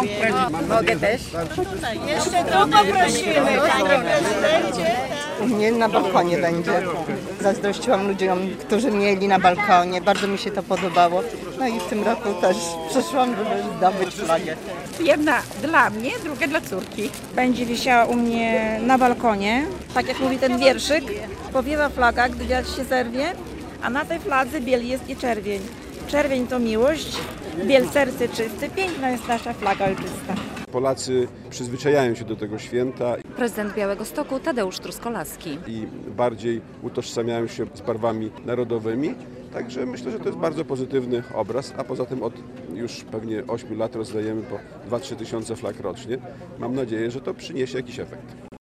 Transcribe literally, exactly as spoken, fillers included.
Mogę też? Jeszcze to poprosimy, panie prezydencie. U mnie na balkonie będzie. Zazdrościłam ludziom, którzy mieli na balkonie. Bardzo mi się to podobało. No i w tym roku też przyszłam, żeby zdobyć flagę. Jedna dla mnie, druga dla córki. Będzie wisiała u mnie na balkonie. Tak jak mówi ten wierszyk, powiewa flaga, gdy wiatr się zerwie, a na tej fladze biel jest i czerwień. Czerwień to miłość, biel serce czysty, piękna jest nasza flaga ojczysta. Polacy przyzwyczajają się do tego święta Prezydent Białegostoku Tadeusz Truskolaski. i bardziej utożsamiają się z barwami narodowymi. Także myślę, że to jest bardzo pozytywny obraz, a poza tym od już pewnie ośmiu lat rozdajemy po dwa trzy tysiące flag rocznie. Mam nadzieję, że to przyniesie jakiś efekt.